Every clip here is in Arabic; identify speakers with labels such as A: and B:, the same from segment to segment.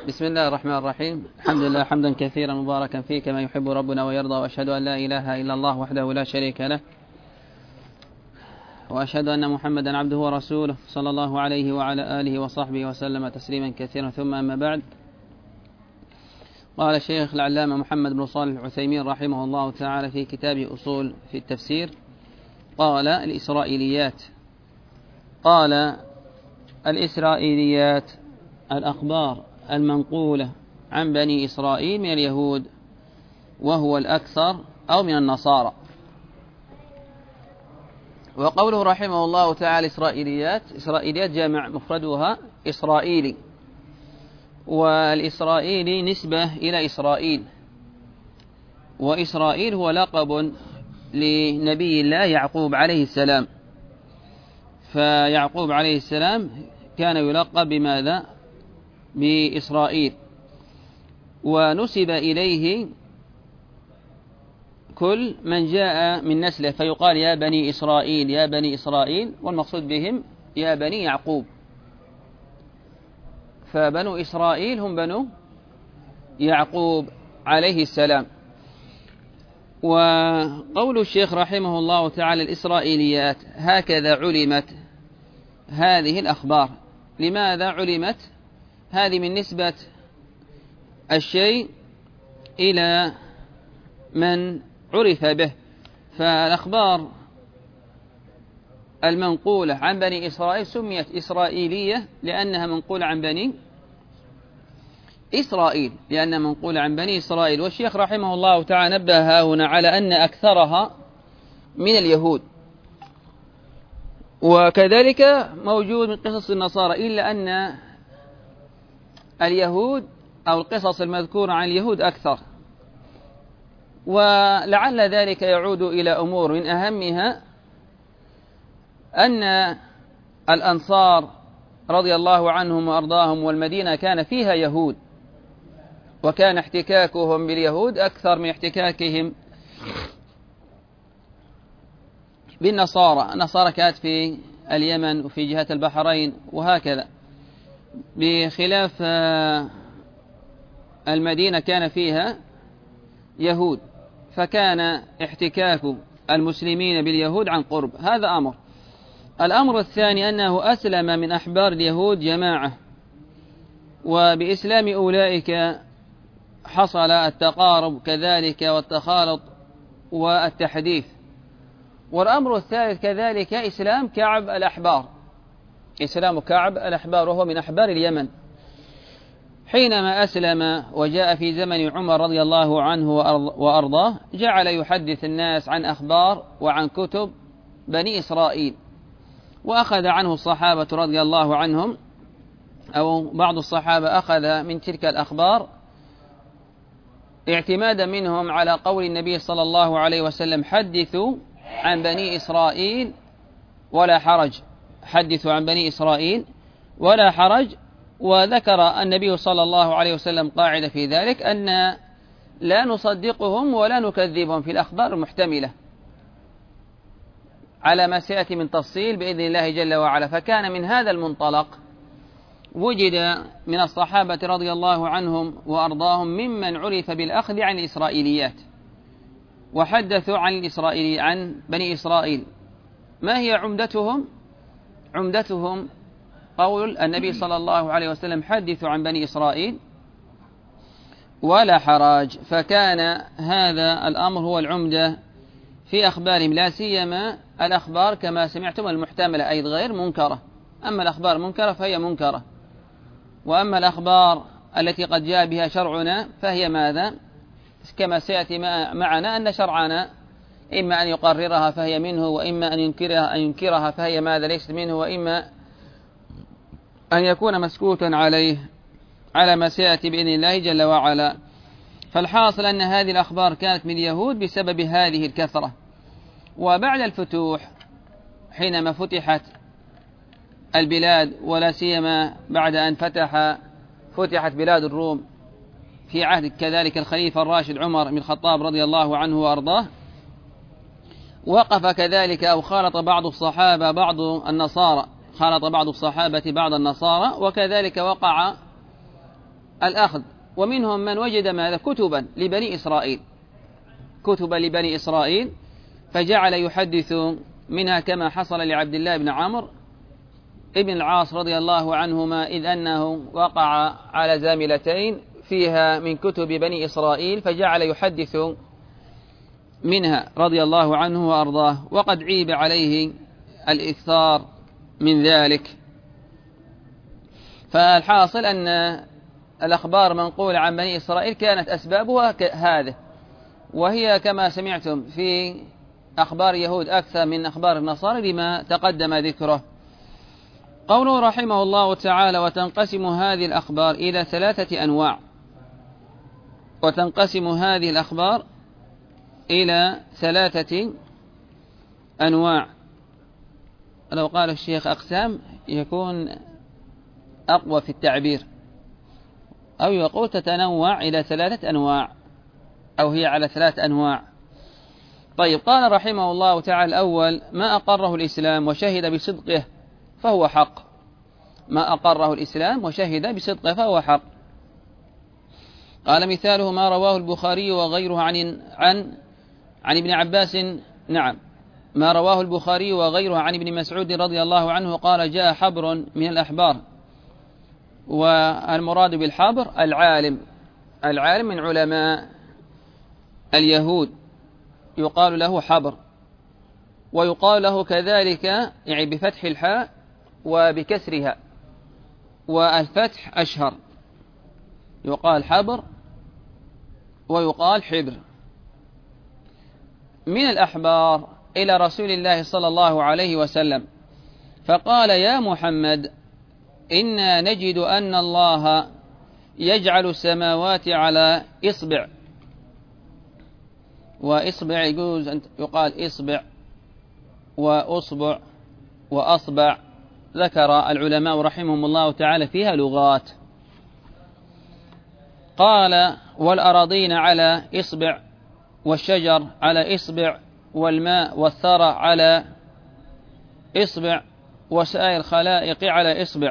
A: بسم الله الرحمن الرحيم. الحمد لله حمدا كثيرا مباركا فيه كما يحب ربنا ويرضى، وأشهد أن لا إله إلا الله وحده لا شريك له، وأشهد أن محمدا عبده ورسوله صلى الله عليه وعلى آله وصحبه وسلم تسليما كثيرا. ثم أما بعد، قال الشيخ العلامة محمد بن صالح العثيمين رحمه الله تعالى في كتابه أصول في التفسير، قال الإسرائيليات. قال الإسرائيليات الأخبار المنقولة عن بني إسرائيل من اليهود، وهو الأكثر، أو من النصارى. وقوله رحمه الله تعالى إسرائيليات جمع مفردها إسرائيلي، والإسرائيلي نسبة إلى إسرائيل، وإسرائيل هو لقب لنبي الله يعقوب عليه السلام، فيعقوب عليه السلام كان يلقب بماذا؟ بإسرائيل، ونسب إليه كل من جاء من نسله، فيقال يا بني إسرائيل يا بني إسرائيل، والمقصود بهم يا بني يعقوب. فبنو إسرائيل هم بنو يعقوب عليه السلام. وقول الشيخ رحمه الله تعالى الإسرائيليات، هكذا علمت هذه الأخبار. لماذا علمت؟ هذه من نسبة الشيء إلى من عرف به. فالأخبار المنقولة عن بني إسرائيل سميت إسرائيلية لأنها منقولة عن بني إسرائيل، لأنها منقولة عن بني إسرائيل. والشيخ رحمه الله تعالى نبه هنا على أن أكثرها من اليهود، وكذلك موجود من قصص النصارى، إلا أن اليهود أو القصص المذكورة عن اليهود أكثر. ولعل ذلك يعود إلى أمور من أهمها أن الأنصار رضي الله عنهم وأرضاهم والمدينة كان فيها يهود، وكان احتكاكهم باليهود أكثر من احتكاكهم بالنصارى. النصارى كانت في اليمن وفي جهة البحرين وهكذا، بخلاف المدينة كان فيها يهود، فكان احتكاك المسلمين باليهود عن قرب. هذا أمر. الأمر الثاني أنه أسلم من أحبار اليهود جماعة، وبإسلام أولئك حصل التقارب كذلك والتخالط والتحديث. والأمر الثالث كذلك إسلام كعب الأحبار، إسلام كعب الأحبار، وهو من أحبار اليمن، حينما أسلم وجاء في زمن عمر رضي الله عنه وأرضاه، جعل يحدث الناس عن أخبار وعن كتب بني إسرائيل، وأخذ عنه الصحابة رضي الله عنهم، أو بعض الصحابة أخذ من تلك الأخبار اعتمادا منهم على قول النبي صلى الله عليه وسلم: حدثوا عن بني إسرائيل ولا حرج، حدثوا عن بني إسرائيل ولا حرج. وذكر النبي صلى الله عليه وسلم قاعدة في ذلك، أن لا نصدقهم ولا نكذبهم في الأخبار المحتملة، على ما سيأتي من تفصيل بإذن الله جل وعلا. فكان من هذا المنطلق وجد من الصحابة رضي الله عنهم وأرضاهم ممن عرف بالأخذ عن الإسرائيليات، وحدثوا عن بني إسرائيل. ما هي عمدتهم؟ عمدتهم قول النبي صلى الله عليه وسلم: حدثوا عن بني إسرائيل ولا حرج. فكان هذا الأمر هو العمدة في أخبارهم، لا سيما الأخبار كما سمعتم المحتملة، أي غير منكرة. أما الأخبار المنكرة فهي منكرة، وأما الأخبار التي قد جاء بها شرعنا فهي ماذا؟ كما سيأتي معنا أن شرعنا إما أن يقررها فهي منه، وإما أن ينكرها فهي ماذا؟ ليست منه، وإما أن يكون مسكوتا عليه، على ما سيأتي بإذن الله جل وعلا. فالحاصل أن هذه الأخبار كانت من اليهود بسبب هذه الكثرة. وبعد الفتوح، حينما فتحت البلاد، ولا سيما بعد أن فتحت بلاد الروم في عهد كذلك الخليفة الراشد عمر بن الخطاب رضي الله عنه وأرضاه، وقف كذلك أو خالط بعض الصحابة بعض النصارى، خالط بعض الصحابة بعض النصارى، وكذلك وقع الأخذ. ومنهم من وجد ماذا؟ كتبا لبني إسرائيل، كتبا لبني إسرائيل، فجعل يحدث منها كما حصل لعبد الله بن عمرو ابن العاص رضي الله عنهما، إذ أنه وقع على زاملتين فيها من كتب بني إسرائيل فجعل يحدث منها رضي الله عنه وأرضاه، وقد عيب عليه الإكثار من ذلك. فالحاصل أن الأخبار منقولة عن بني إسرائيل كانت أسبابها هذه، وهي كما سمعتم في أخبار يهود أكثر من أخبار النصارى لما تقدم ذكره. قوله رحمه الله تعالى: وتنقسم هذه الأخبار إلى 3 أنواع. وتنقسم هذه الأخبار إلى 3 أنواع. لو قال الشيخ أقسام يكون أقوى في التعبير، أو يقول تتنوع إلى 3 أنواع، أو هي على 3 أنواع. طيب، قال رحمه الله تعالى: الأول ما أقره الإسلام وشهد بصدقه فهو حق. ما أقره الإسلام وشهد بصدقه فهو حق. قال: مثاله ما رواه البخاري وغيره عن ابن عباس. نعم، ما رواه البخاري وغيره عن ابن مسعود رضي الله عنه قال: جاء حبر من الأحبار. والمراد بالحبر العالم من علماء اليهود، يقال له حبر، ويقال له كذلك يعني بفتح الحاء وبكسرها، والفتح أشهر، يقال حبر ويقال حبر. من الأحبار إلى رسول الله صلى الله عليه وسلم فقال: يا محمد، إنا نجد أن الله يجعل السماوات على إصبع. وإصبع يجوز أن يقال إصبع وأصبع وأصبع، ذكر العلماء رحمهم الله تعالى فيها لغات. قال: والأراضين على إصبع، والشجر على إصبع، والماء والثرى على إصبع، وسائر الخلائق على إصبع.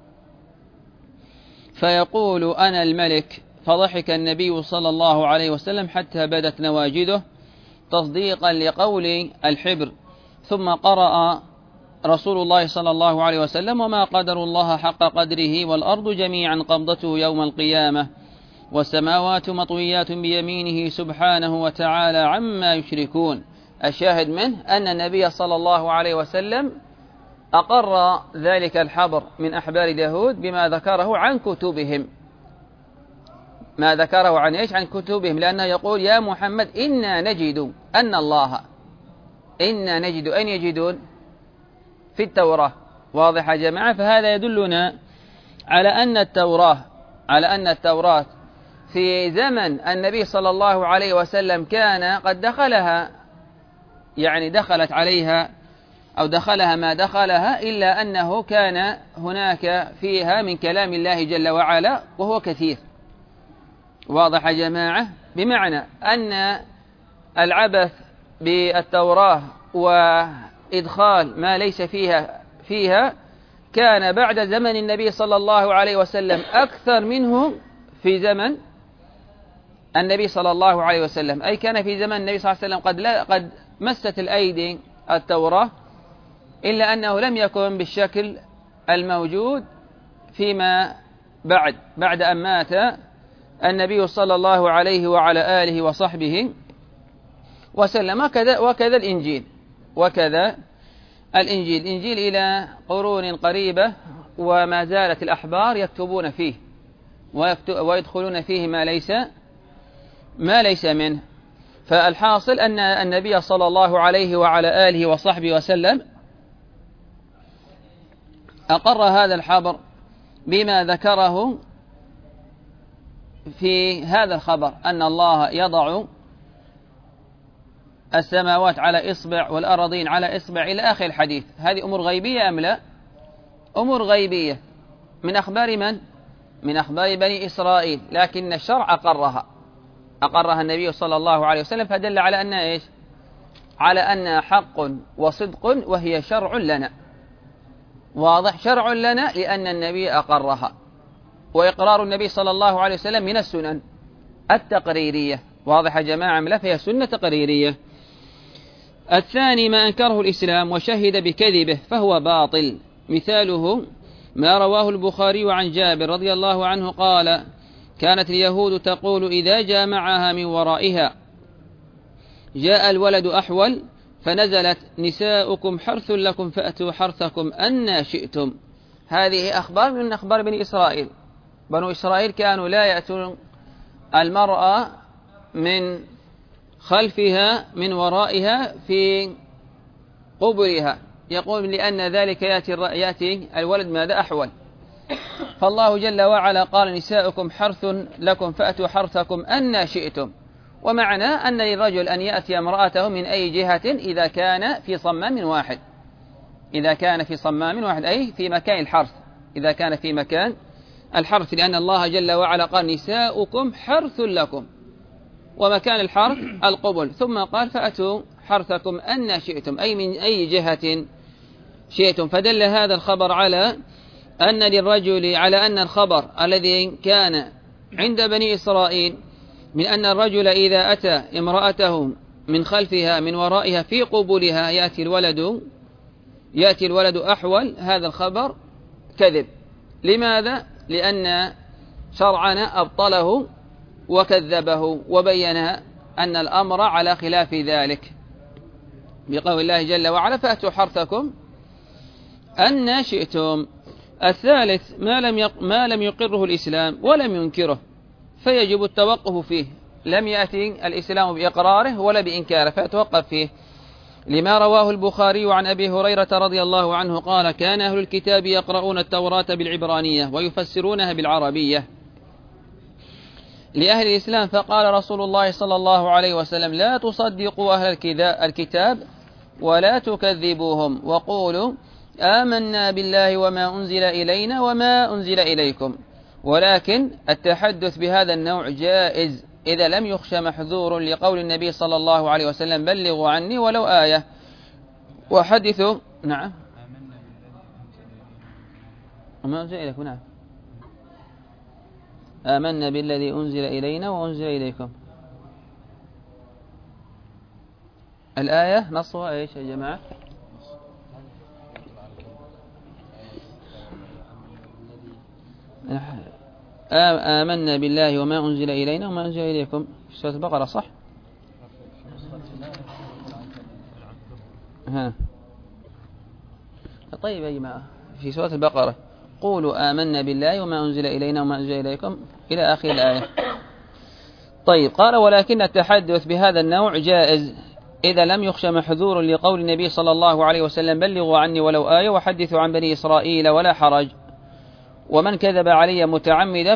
A: فيقول: أنا الملك. فضحك النبي صلى الله عليه وسلم حتى بدت نواجذه تصديقا لقول الحبر. ثم قرأ رسول الله صلى الله عليه وسلم: وما قدر الله حق قدره، والأرض جميعا قبضته يوم القيامة، والسماوات مطويات بيمينه سبحانه وتعالى عما يشركون. الشاهد منه أن النبي صلى الله عليه وسلم أقر ذلك الحبر من أحبار اليهود بما ذكره عن كتبهم. ما ذكره عن إيش؟ عن كتبهم، لأنه يقول: يا محمد، إنا نجد أن الله، إنا نجد، أين يجدون؟ في التوراة. واضح يا جماعة؟ فهذا يدلنا على أن التوراة في زمن النبي صلى الله عليه وسلم كان قد دخلها، يعني دخلت عليها أو دخلها ما دخلها، إلا أنه كان هناك فيها من كلام الله جل وعلا وهو كثير. واضح يا جماعة؟ بمعنى أن العبث بالتوراة وإدخال ما ليس فيها كان بعد زمن النبي صلى الله عليه وسلم أكثر منه في زمن النبي صلى الله عليه وسلم، أي كان في زمن النبي صلى الله عليه وسلم قد مست الأيدي التوراة، إلا أنه لم يكن بالشكل الموجود فيما بعد أن مات النبي صلى الله عليه وعلى آله وصحبه وسلم. وكذا الإنجيل إلى قرون قريبة، وما زالت الأحبار يكتبون فيه ويدخلون فيه ما ليس منه. فالحاصل أن النبي صلى الله عليه وعلى آله وصحبه وسلم أقر هذا الحبر بما ذكره في هذا الخبر، أن الله يضع السماوات على إصبع والأراضين على إصبع إلى آخر الحديث. هذه أمور غيبية أم لا؟ أمور غيبية من أخبار من؟ من أخبار بني إسرائيل، لكن الشرع أقرها النبي صلى الله عليه وسلم، فدل على أن إيش؟ على أن حق وصدق، وهي شرع لنا. واضح؟ شرع لنا لأن النبي أقرها. وإقرار النبي صلى الله عليه وسلم من السنن التقريرية. واضح يا جماعة؟ لا، فهي سنة تقريرية. الثاني ما أنكره الإسلام وشهد بكذبه فهو باطل. مثاله ما رواه البخاري عن جابر رضي الله عنه قال: كانت اليهود تقول إذا جامعها من ورائها جاء الولد أحول، فنزلت: نساؤكم حرث لكم فأتوا حرثكم أنى شئتم. هذه أخبار من أخبار بني إسرائيل. بنو إسرائيل كانوا لا يأتون المرأة من خلفها من ورائها في قبرها، يقول لأن ذلك يأتي الولد ماذا؟ أحول. فالله جل وعلا قال: نساؤكم حرث لكم فأتوا حرثكم أنى شئتم. ومعنى أن للرجل أن يأتي امرأته من أي جهة إذا كان في صمام واحد، إذا كان في صمام واحد أي في مكان الحرث، إذا كان في مكان الحرث، لأن الله جل وعلا قال: نساؤكم حرث لكم، ومكان الحرث القبل، ثم قال: فأتوا حرثكم أن شئتم، أي من أي جهة شئتم. فدل هذا الخبر على أن للرجل، على أن الخبر الذي كان عند بني إسرائيل من أن الرجل إذا أتى امرأته من خلفها من ورائها في قبولها يأتي الولد أحول، هذا الخبر كذب. لماذا؟ لأن شرعنا أبطله وكذبه وبين أن الأمر على خلاف ذلك بقول الله جل وعلا: فأتوا حرثكم أن شئتم. الثالث ما لم يقره الإسلام ولم ينكره فيجب التوقف فيه. لم يأتي الإسلام بإقراره ولا بإنكاره فيتوقف فيه، لما رواه البخاري عن أبي هريرة رضي الله عنه قال: كان أهل الكتاب يقرؤون التوراة بالعبرانية ويفسرونها بالعربية لأهل الإسلام، فقال رسول الله صلى الله عليه وسلم: لا تصدقوا أهل الكتاب ولا تكذبوهم، وقولوا آمنا بالله وما أنزل إلينا وما أنزل إليكم. ولكن التحدث بهذا النوع جائز إذا لم يخش محذور، لقول النبي صلى الله عليه وسلم: بلغوا عني ولو آية. وحدثوا نعم وما أنزل إليكم. نعم، آمنا بالذي أنزل إلينا وأنزل إليكم. الآية نصها إيش يا جماعة؟ آمنا بالله وما أنزل إلينا وما أنزل إليكم في سورة البقرة، صح؟ ها. طيب يا جماعة، في سورة البقرة قولوا آمنا بالله وما أنزل إلينا وما أنزل إليكم إلى آخر الآية. طيب، قال: ولكن التحدث بهذا النوع جائز إذا لم يخش محذور، لقول النبي صلى الله عليه وسلم: بلغوا عني ولو آية وحدثوا عن بني إسرائيل ولا حرج. ومن كذب علي متعمدا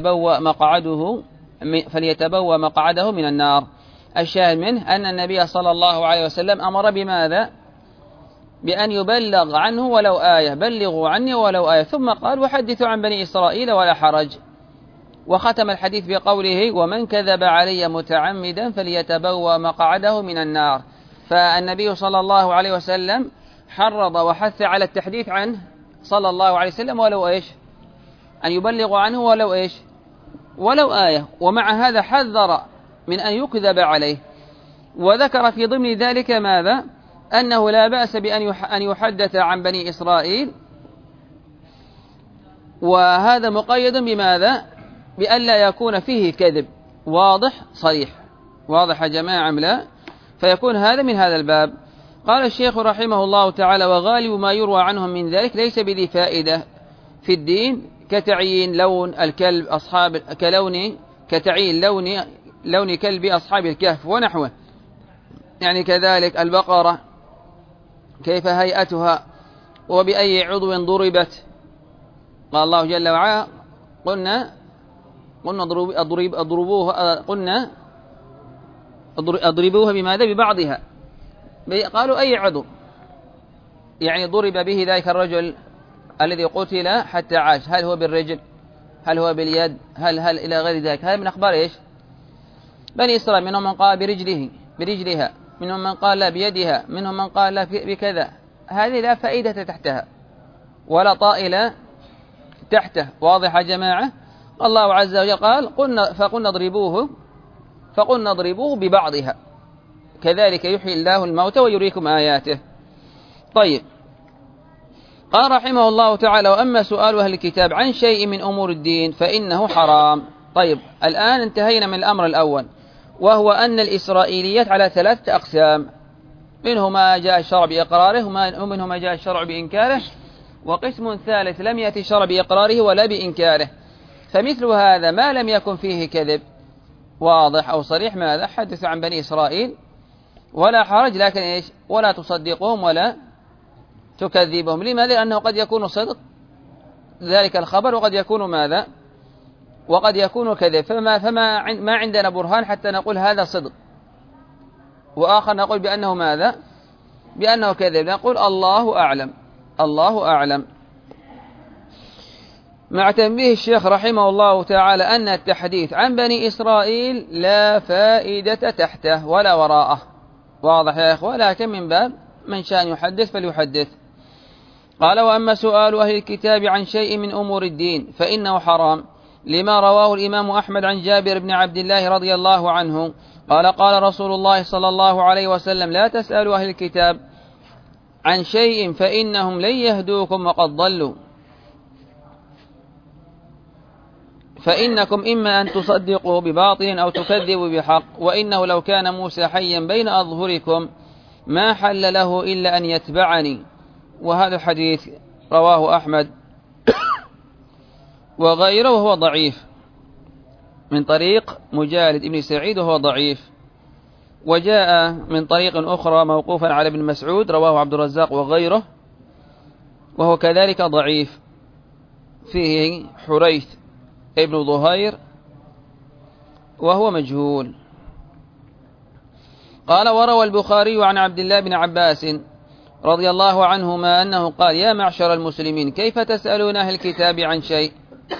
A: فليتبوأ مقعده من النار. الشاهد منه أن النبي صلى الله عليه وسلم أمر بماذا؟ بأن يبلغ عنه ولو آية، بلغوا عني ولو آية، ثم قال: وحدثوا عن بني إسرائيل ولا حرج. وختم الحديث بقوله: ومن كذب علي متعمدا فليتبوأ مقعده من النار. فالنبي صلى الله عليه وسلم حرض وحث على التحديث عنه صلى الله عليه وسلم ولو إيش؟ أن يبلغ عنه ولو إيش؟ ولو آية. ومع هذا حذر من أن يكذب عليه، وذكر في ضمن ذلك ماذا؟ أنه لا بأس بأن يحدث عن بني إسرائيل، وهذا مقيد بماذا؟ بأن لا يكون فيه كذب واضح صريح. واضح يا جماعة أم لا؟ فيكون هذا من هذا الباب. قال الشيخ رحمه الله تعالى: وغالب ما يروى عنهم من ذلك ليس بذي فائدة في الدين، كتعيين لون الكلب كتعيين لون كلب أصحاب الكهف ونحوه، يعني كذلك البقرة كيف هيئتها وبأي عضو ضربت. قال الله جل وعلا: قلنا اضربوها بماذا؟ ببعضها. قالوا: أي عضو؟ يعني ضرب به ذلك الرجل الذي قتل حتى عاش، هل هو بالرجل؟ هل هو باليد؟ هل إلى غير ذلك؟ هذا من أخبار إيش؟ بني إسرائيل. منهم من قال برجلها، منهم من قال لا بيدها، منهم من قال لا بكذا. هذه لا فائدة تحتها ولا طائل تحته. واضح يا جماعة؟ الله عز وجل قال فقلنا اضربوه ببعضها كذلك يحيي الله الموتى ويريكم آياته. طيب، قال رحمه الله تعالى: وأما سؤال أهل الكتاب عن شيء من أمور الدين فإنه حرام. طيب، الآن انتهينا من الأمر الأول، وهو أن الإسرائيليات على 3 أقسام: منه ما جاء الشرع بإقراره، ومنه ما جاء الشرع بإنكاره، وقسم ثالث لم يأتي الشرع بإقراره ولا بإنكاره. فمثل هذا ما لم يكن فيه كذب واضح أو صريح، ماذا؟ حدث عن بني إسرائيل ولا حرج، لكن إيش؟ ولا تصدقهم ولا تكذبهم. لماذا؟ لأنه قد يكون صدق ذلك الخبر، وقد يكون ماذا؟ وقد يكون كذب. ما عندنا برهان حتى نقول هذا صدق، وآخر نقول بأنه ماذا؟ بأنه كذب. نقول الله أعلم، الله أعلم. مع تنبيه الشيخ رحمه الله تعالى أن التحديث عن بني إسرائيل لا فائدة تحته ولا وراءه. واضح يا إخوة؟ لكن من باب من شاء يحدث فليحدث. قال: وأما سؤال أهل الكتاب عن شيء من أمور الدين فإنه حرام، لما رواه الإمام أحمد عن جابر بن عبد الله رضي الله عنه قال: قال رسول الله صلى الله عليه وسلم: لا تسألوا أهل الكتاب عن شيء فإنهم لن يهدوكم وقد ضلوا، فإنكم إما أن تصدقوا بباطل أو تكذبوا بحق، وإنه لو كان موسى حيا بين أظهركم ما حل له إلا أن يتبعني. وهذا الحديث رواه أحمد وغيره وهو ضعيف، من طريق مجالد ابن سعيد وهو ضعيف. وجاء من طريق أخرى موقوفا على ابن مسعود رواه عبد الرزاق وغيره وهو كذلك ضعيف، فيه حريث ابن ظهير وهو مجهول. قال: وروى البخاري عن عبد الله بن عباس رضي الله عنهما أنه قال: يا معشر المسلمين، كيف تسألون أهل الكتاب عن شيء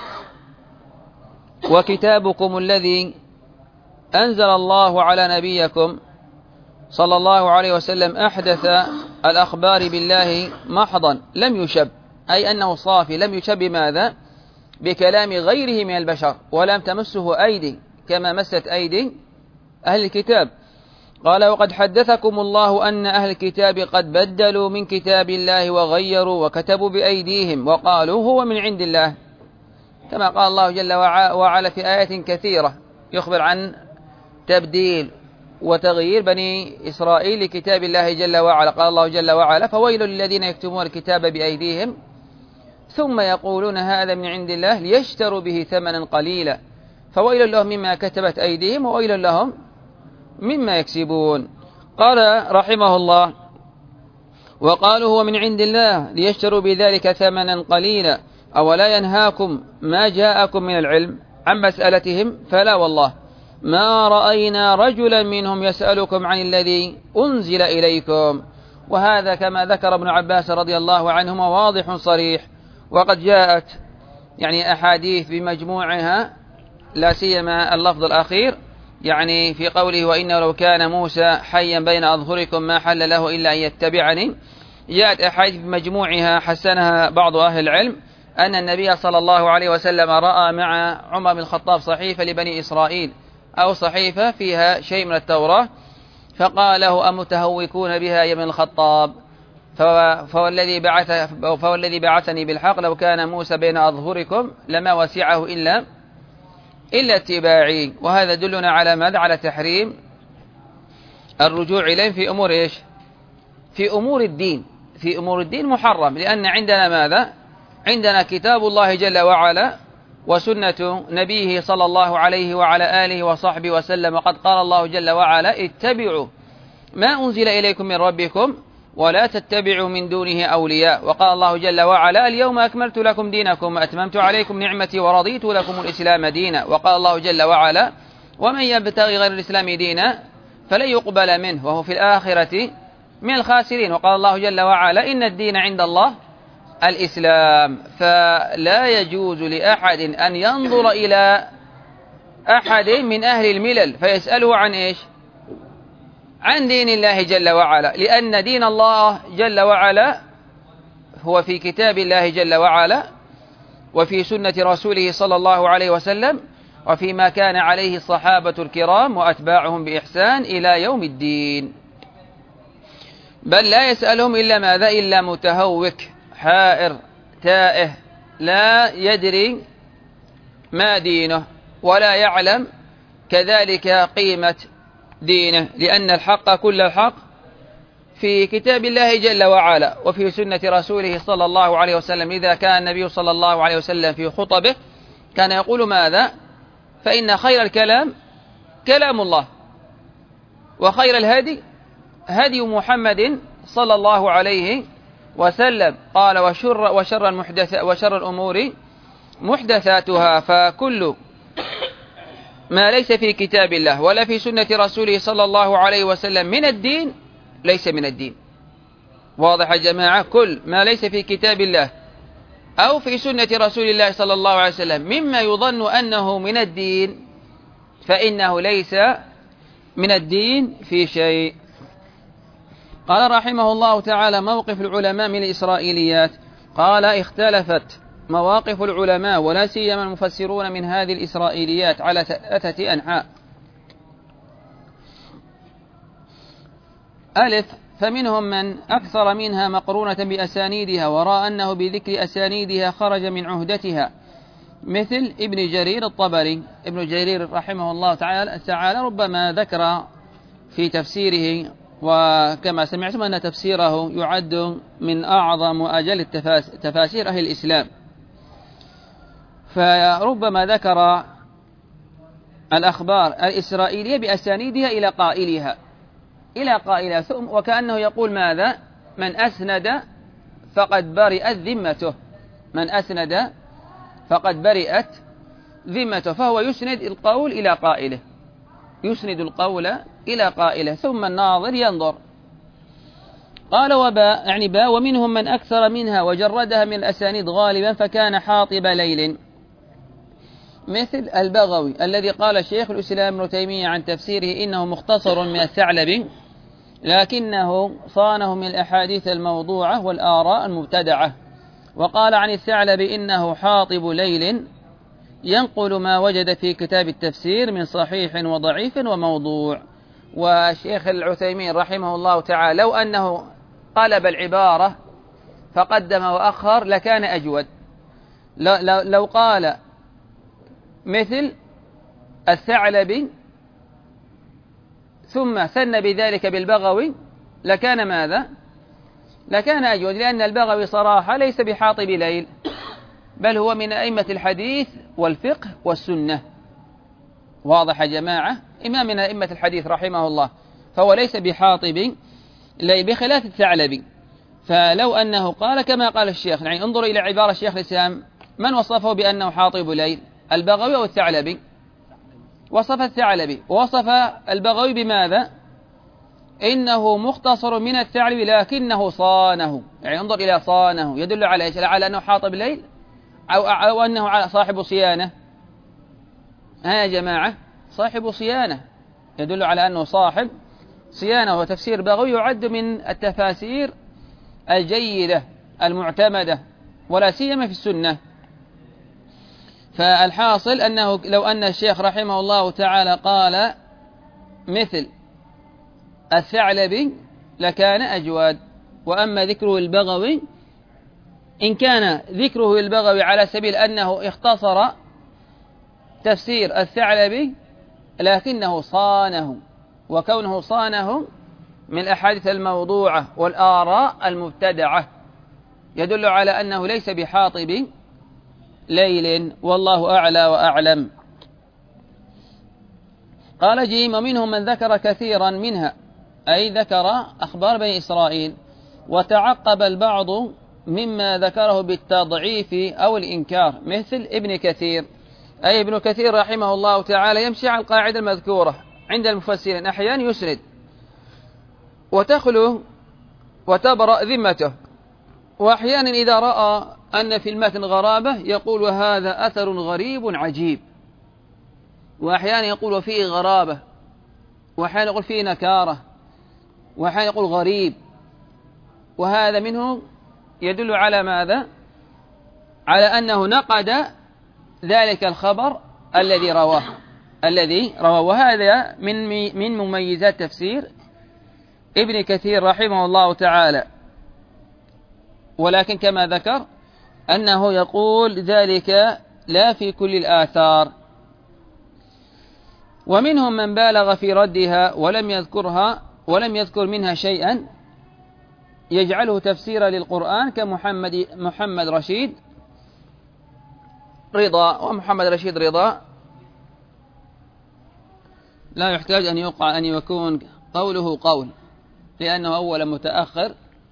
A: وكتابكم الذي أنزل الله على نبيكم صلى الله عليه وسلم أحدث الأخبار بالله محضا لم يشب، أي أنه صافي لم يشب بماذا؟ بكلام غيره من البشر، ولم تمسه أيدي كما مست أيدي أهل الكتاب. قال: وقد حدثكم الله أن أهل الكتاب قد بدلوا من كتاب الله وغيروا وكتبوا بأيديهم وقالوا هو من عند الله، كما قال الله جل وعلا في آيات كثيرة يخبر عن تبديل وتغيير بني إسرائيل لكتاب الله جل وعلا. قال الله جل وعلا: فويل للذين يكتمون الكتاب بأيديهم ثم يقولون هذا من عند الله ليشتروا به ثمنا قليلا، فويل لهم مما كتبت أيديهم وويل لهم مما يكسبون. قال رحمه الله: وقالوا هو من عند الله ليشتروا بذلك ثمنا قليلا، أولا ينهاكم ما جاءكم من العلم عن مسألتهم؟ فلا والله ما رأينا رجلا منهم يسألكم عن الذي أنزل إليكم. وهذا كما ذكر ابن عباس رضي الله عنهما واضح صريح، وقد جاءت يعني أحاديث بمجموعها، لا سيما اللفظ الأخير يعني في قوله: وإنه لو كان موسى حيا بين أظهركم ما حل له إلا أن يتبعني. جاءت أحاديث بمجموعها حسنها بعض أهل العلم أن النبي صلى الله عليه وسلم رأى مع عمر بن الخطاب صحيفة لبني إسرائيل أو صحيفة فيها شيء من التوراة، فقال له: أمتهوكون بها يا ابن الخطاب؟ فوالذي بعثني بالحق لو كان موسى بين أظهركم لما وسعه إلا اتباعي. وهذا دلنا على ماذا؟ على تحريم الرجوع إليه في أمور إيش؟ في أمور الدين. في أمور الدين محرم، لأن عندنا ماذا؟ عندنا كتاب الله جل وعلا وسنة نبيه صلى الله عليه وعلى آله وصحبه وسلم. وقد قال الله جل وعلا: اتبعوا ما أنزل إليكم من ربكم ولا تتبعوا من دونه أولياء. وقال الله جل وعلا: اليوم أكملت لكم دينكم وأتممت عليكم نعمتي ورضيت لكم الإسلام دينا. وقال الله جل وعلا: ومن يبتغي غير الإسلام دينا فلن يقبل منه وهو في الآخرة من الخاسرين. وقال الله جل وعلا: إن الدين عند الله الإسلام. فلا يجوز لأحد أن ينظر إلى أحد من أهل الملل فيسأله عن إيش؟ عن دين الله جل وعلا، لأن دين الله جل وعلا هو في كتاب الله جل وعلا وفي سنة رسوله صلى الله عليه وسلم، وفيما كان عليه الصحابة الكرام وأتباعهم بإحسان إلى يوم الدين. بل لا يسألهم إلا ماذا؟ إلا متهوك حائر تائه لا يدري ما دينه ولا يعلم كذلك قيمة دينه، لأن الحق كل الحق في كتاب الله جل وعلا وفي سنة رسوله صلى الله عليه وسلم. إذا كان النبي صلى الله عليه وسلم في خطبه كان يقول ماذا؟ فإن خير الكلام كلام الله، وخير الهدي هدي محمد صلى الله عليه وسلم. قال وشر الأمور محدثاتها، فكل ما ليس في كتاب الله ولا في سنة رسوله صلى الله عليه وسلم من الدين ليس من الدين. واضح يا جماعة؟ كل ما ليس في كتاب الله أو في سنة رسول الله صلى الله عليه وسلم مما يظن أنه من الدين فإنه ليس من الدين في شيء. قال رحمه الله تعالى: موقف العلماء من الإسرائيليات. قال: اختلفت مواقف العلماء ولا سيما المفسرون من هذه الإسرائيليات على 3 أنحاء. ألف: فمنهم من أكثر منها مقرونة بأسانيدها ورأى أنه بذكر أسانيدها خرج من عهدتها، مثل ابن جرير الطبري. ابن جرير رحمه الله تعالى ربما ذكر في تفسيره، وكما سمعتم أن تفسيره يعد من أعظم وأجل تفاسير أهل الإسلام، فربما ذكر الأخبار الإسرائيلية بأسانيدها إلى قائلها ثم وكأنه يقول ماذا؟ من أسند فقد برئت ذمته، من أسند فقد برئت ذمته، فهو يسند القول إلى قائله، يسند القول إلى قائله، ثم الناظر ينظر. قال: ومنهم من أكثر منها وجردها من الأسانيد غالبا فكان حاطب ليل، مثل البغوي الذي قال شيخ الإسلام ابن تيمية عن تفسيره إنه مختصر من الثعلبي، لكنه صانه من الأحاديث الموضوعة والآراء المبتدعة. وقال عن الثعلبي إنه حاطب ليل ينقل ما وجد في كتاب التفسير من صحيح وضعيف وموضوع. والشيخ العثيمين رحمه الله تعالى لو أنه قلب العبارة فقدم وأخر لكان أجود. لو قال مثل الثعلبي ثم ثنى بذلك بالبغوي لكان ماذا؟ لكان أجود، لأن البغوي صراحة ليس بحاطب ليل، بل هو من أئمة الحديث والفقه والسنة. واضح يا جماعة؟ إمام من أئمة الحديث رحمه الله، فهو ليس بحاطب ليل بخلاف الثعلبي. فلو أنه قال كما قال الشيخ، يعني انظر إلى عبارة الشيخ الإسلام، من وصفه بأنه حاطب ليل؟ البغوي أو الثعلبي؟ وصف الثعلبي، ووصف البغوي بماذا؟ إنه مختصر من الثعلبي لكنه صانه، يعني انظر إلى صانه يدل على إيش؟ على أنه حاطب ليل أو أنه صاحب صيانة. يا جماعة، صاحب صيانة، يدل على أنه صاحب صيانة. وتفسير بغوي يعد من التفاسير الجيدة المعتمدة ولا سيما في السنة. فالحاصل أنه لو أن الشيخ رحمه الله تعالى قال مثل الثعلبي لكان أجود. وأما ذكره البغوي، إن كان ذكره البغوي على سبيل أنه اختصر تفسير الثعلبي لكنه صانه، وكونه صانه من الأحاديث الموضوعة والآراء المبتدعة يدل على أنه ليس بحاطب ليل، والله أعلى وأعلم. قال جيم: ومنهم من ذكر كثيرا منها، أي ذكر أخبار بني إسرائيل، وتعقب البعض مما ذكره بالتضعيف أو الإنكار، مثل ابن كثير. أي ابن كثير رحمه الله تعالى يمشي على القاعدة المذكورة عند المفسرين، أحيانا يسند وتخلو وتبرأ ذمته، وأحيانا إذا رأى أن في المتن غرابة يقول هذا أثر غريب عجيب، وأحيانا يقول فيه غرابة، وأحيانا يقول فيه نكارة، وأحيانا يقول غريب. وهذا منه يدل على ماذا؟ على أنه نقد ذلك الخبر الذي رواه وهذا من مميزات تفسير ابن كثير رحمه الله تعالى. ولكن كما ذكر أنه يقول ذلك لا في كل الآثار، ومنهم من بالغ في ردها ولم يذكر منها شيئا يجعله تفسيرا للقرآن كمحمد رشيد رضا. ومحمد رشيد رضا لا يحتاج أن يكون قوله قول، لأنه أولا متأخر،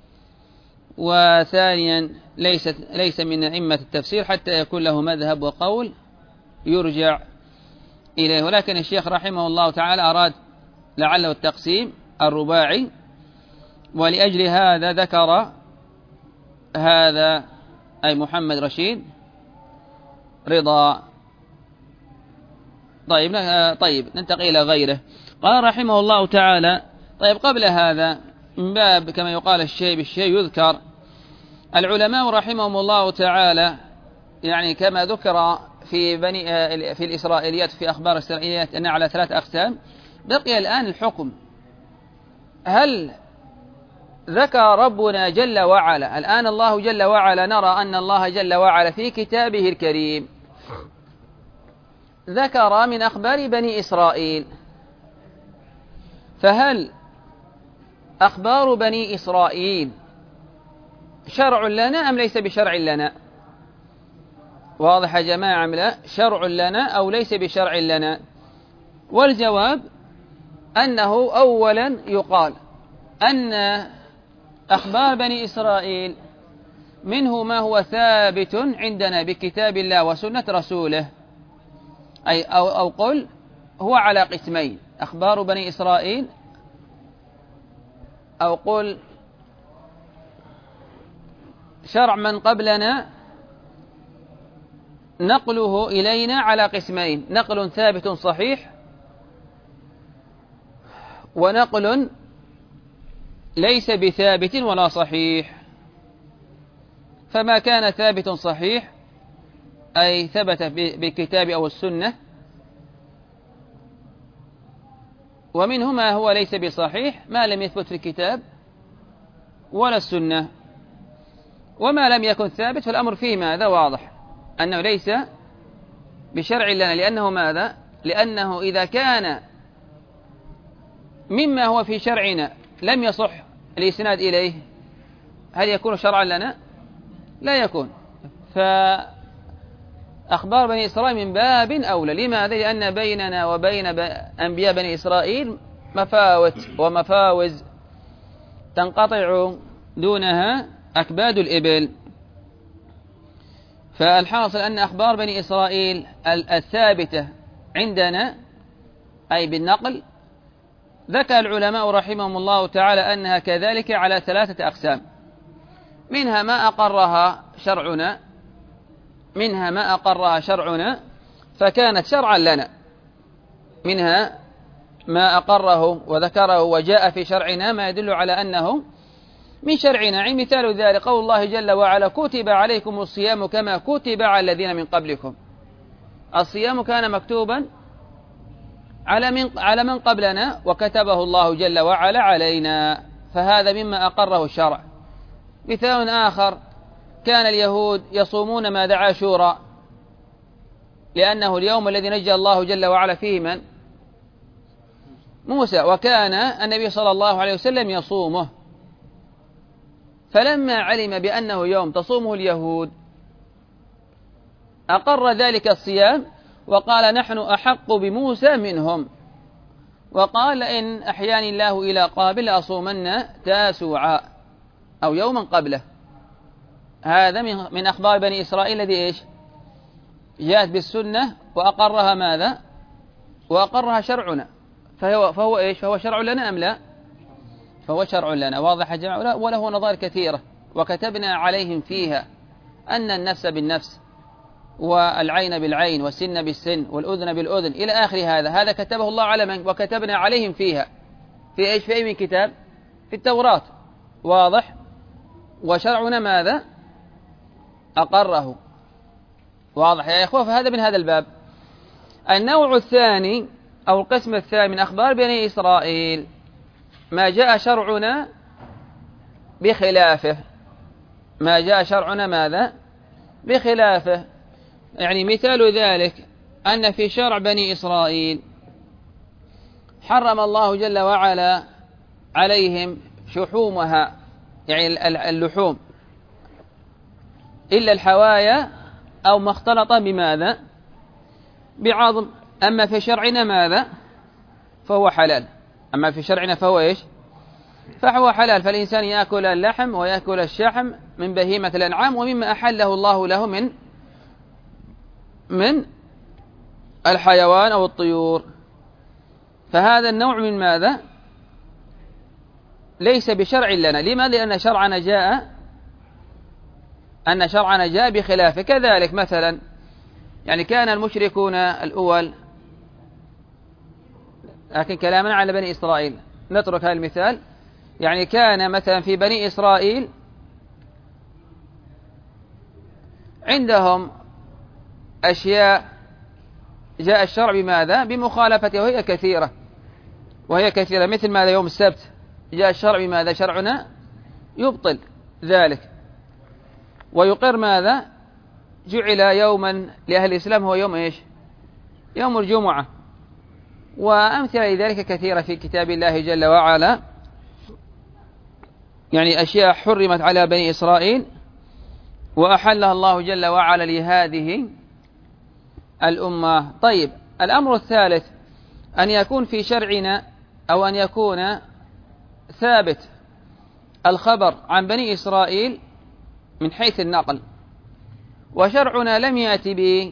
A: وثانيا ليس من أئمة التفسير حتى يكون له مذهب وقول يرجع إليه. ولكن الشيخ رحمه الله تعالى أراد لعله التقسيم الرباعي، ولأجل هذا ذكر هذا أي محمد رشيد رضا. طيب ننتقل إلى غيره. قال رحمه الله تعالى: طيب قبل هذا من باب كما يقال الشيء بالشيء يذكر، العلماء رحمهم الله تعالى يعني كما ذكر في الإسرائيليات في أخبار الإسرائيليات أنها على 3 أقسام. بقي الآن الحكم، هل ذكر ربنا جل وعلا الآن الله جل وعلا، نرى أن الله جل وعلا في كتابه الكريم ذكر من أخبار بني إسرائيل، فهل أخبار بني إسرائيل شرع لنا أم ليس بشرع لنا؟ واضح يا جماعة أم لا؟ شرع لنا أو ليس بشرع لنا؟ والجواب أنه أولا يقال أن أخبار بني إسرائيل منه ما هو ثابت عندنا بكتاب الله وسنة رسوله، أو قل هو على قسمين: أخبار بني إسرائيل، أو قل شرع من قبلنا نقله إلينا على قسمين: نقل ثابت صحيح، ونقل ليس بثابت ولا صحيح. فما كان ثابت صحيح أي ثبت بالكتاب أو السنة، ومنه ما هو ليس بصحيح ما لم يثبت في الكتاب ولا السنة. وما لم يكن ثابت فالأمر فيه ماذا؟ واضح أنه ليس بشرع لنا، لأنه ماذا؟ لأنه إذا كان مما هو في شرعنا لم يصح الإسناد إليه هل يكون شرعا لنا؟ لا يكون. فأخبار بني إسرائيل من باب أولى. لماذا؟ لأن بيننا وبين أنبياء بني إسرائيل مفاوت ومفاوز تنقطع دونها أكباد الإبل. فالحاصل أن أخبار بني إسرائيل الثابتة عندنا أي بالنقل ذكر العلماء رحمهم الله تعالى أنها كذلك على 3 أقسام: منها ما أقرها شرعنا فكانت شرعا لنا، منها ما أقره وذكره وجاء في شرعنا ما يدل على أنه من شرعنا. مثال ذلك قول الله جل وعلا: كتب عليكم الصيام كما كتب على الذين من قبلكم. الصيام كان مكتوبا على من قبلنا وكتبه الله جل وعلا علينا، فهذا مما أقره الشرع. مثال آخر: كان اليهود يصومون ماذا؟ عاشوراء، لأنه اليوم الذي نجى الله جل وعلا فيه من؟ موسى، وكان النبي صلى الله عليه وسلم يصومه. فلما علم بأنه يوم تصومه اليهود أقر ذلك الصيام وقال: نحن أحق بموسى منهم، وقال: إن أحياني الله إلى قابل أصومن تاسوعا أو يوما قبله. هذا من أخبار بني إسرائيل الذي جاءت بالسنة وأقرها ماذا؟ وأقرها شرعنا. فهو شرع لنا أم لا؟ فهو شرع لنا. واضح يا جماعة؟ وله نظائر كثيرة وكتبنا عليهم فيها أن النفس بالنفس والعين بالعين والسن بالسن والأذن بالأذن إلى آخر هذا كتبه الله على من؟ وكتبنا عليهم فيها في أي من كتاب؟ في التوراة. واضح؟ وشرعنا ماذا؟ أقره واضح يا إخوة؟ فهذا من هذا الباب. النوع الثاني أو القسم الثاني من أخبار بني إسرائيل ما جاء شرعنا بخلافه. ما جاء شرعنا ماذا؟ بخلافه. يعني مثال ذلك أن في شرع بني إسرائيل حرم الله جل وعلا عليهم شحومها، يعني اللحوم، إلا الحوايا أو ما اختلط بماذا؟ بعظم. أما في شرعنا ماذا؟ فهو حلال. أما في شرعنا فهو إيش؟ فهو حلال. فالإنسان يأكل اللحم ويأكل الشحم من بهيمة الأنعام ومما أحله الله له من الحيوان أو الطيور. فهذا النوع من ماذا؟ ليس بشرع لنا. لما؟ لأن شرعنا جاء بخلافه. كذلك مثلا يعني كان المشركون الأول، لكن كلامنا على بني إسرائيل، نترك هذا المثال. يعني كان مثلا في بني إسرائيل عندهم أشياء جاء الشرع بماذا؟ بمخالفتها، وهي كثيرة مثل ماذا؟ يوم السبت جاء الشرع بماذا؟ شرعنا يبطل ذلك ويقر ماذا؟ جعل يوما لأهل الإسلام هو يوم إيش؟ يوم الجمعة. وأمثلة لذلك كثيرة في كتاب الله جل وعلا، يعني أشياء حرمت على بني إسرائيل وأحلها الله جل وعلا لهذه الأمة. طيب، الأمر الثالث أن يكون في شرعنا أو أن يكون ثابت الخبر عن بني إسرائيل من حيث النقل، وشرعنا لم يأتي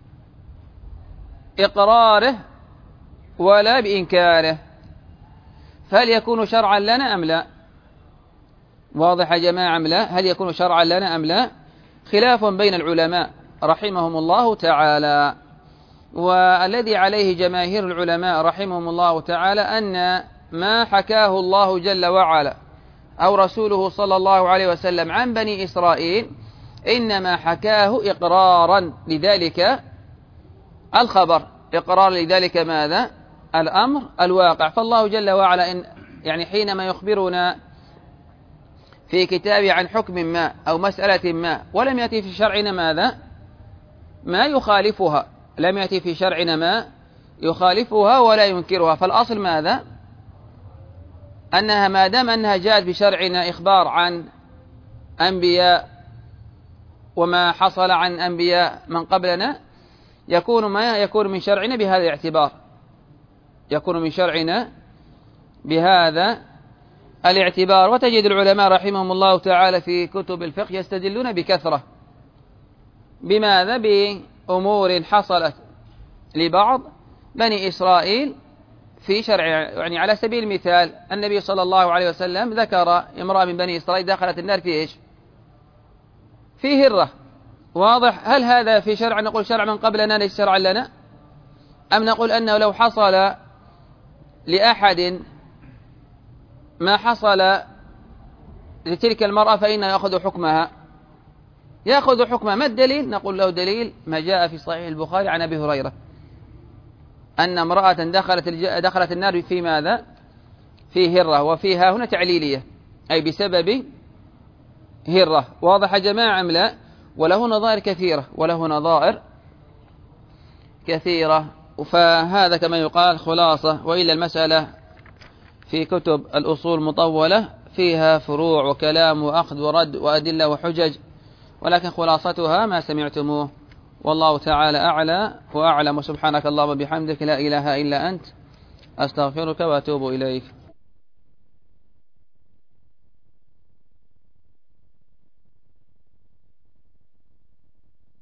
A: بإقراره ولا بإنكاره، فهل يكون شرعا لنا أم لا؟ واضح يا جماعة أم لا؟ هل يكون شرعا لنا أم لا؟ خلاف بين العلماء رحمهم الله تعالى. والذي عليه جماهير العلماء رحمهم الله تعالى أن ما حكاه الله جل وعلا أو رسوله صلى الله عليه وسلم عن بني إسرائيل إنما حكاه إقرارا لذلك الخبر، إقرارا لذلك ماذا؟ الأمر الواقع. فالله جل وعلا يعني حينما يخبرنا في كتابه عن حكم ما أو مسألة ما ولم يأتي في شرعنا ماذا؟ ما يخالفها، لم يأتي في شرعنا ما يخالفها ولا ينكرها، فالأصل ماذا؟ أنها ما دام أنها جاءت بشرعنا إخبار عن أنبياء وما حصل عن أنبياء من قبلنا يكون من شرعنا بهذا الاعتبار، يكون من شرعنا بهذا الاعتبار. وتجد العلماء رحمهم الله تعالى في كتب الفقه يستدلون بكثرة بماذا؟ بأمور حصلت لبعض بني إسرائيل في شرع. يعني على سبيل المثال النبي صلى الله عليه وسلم ذكر امرأة من بني إسرائيل دخلت النار في إيش؟ في هرة. واضح؟ هل هذا في شرع نقول شرع من قبلنا ليس شرعا لنا؟ أم نقول أنه لو حصل لأحد ما حصل لتلك المرأة فإنه يأخذ حكمها؟ يأخذ حكمها. ما الدليل؟ نقول له دليل ما جاء في صحيح البخاري عن أبي هريرة أن امرأة دخلت النار في ماذا؟ في هرة، وفيها هنا تعليلية أي بسبب هرة. واضح يا جماعة أم لا؟ وله نظائر كثيرة. فهذا كما يقال خلاصة، وإلا المسألة في كتب الأصول مطولة فيها فروع وكلام وأخذ ورد وأدلة وحجج، ولكن خلاصتها ما سمعتموه. والله تعالى أعلى وأعلم. وسبحانك اللهم وبحمدك لا إله إلا أنت أستغفرك وأتوب إليك.